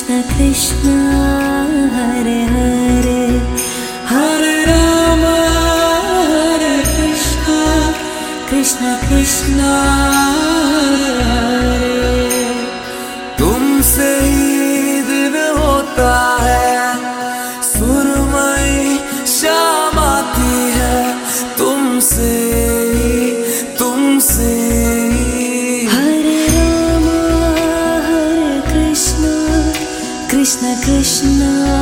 कृष्ण कृष्ण हरे हरे हरे राम हरे कृष्ण कृष्ण कृष्ण हरे हरे। तुमसे ही दिन होता है, सुरमई शाम आती है, तुमसे तुमसे हरे राम हरे कृष्ण कृष्ण कृष्ण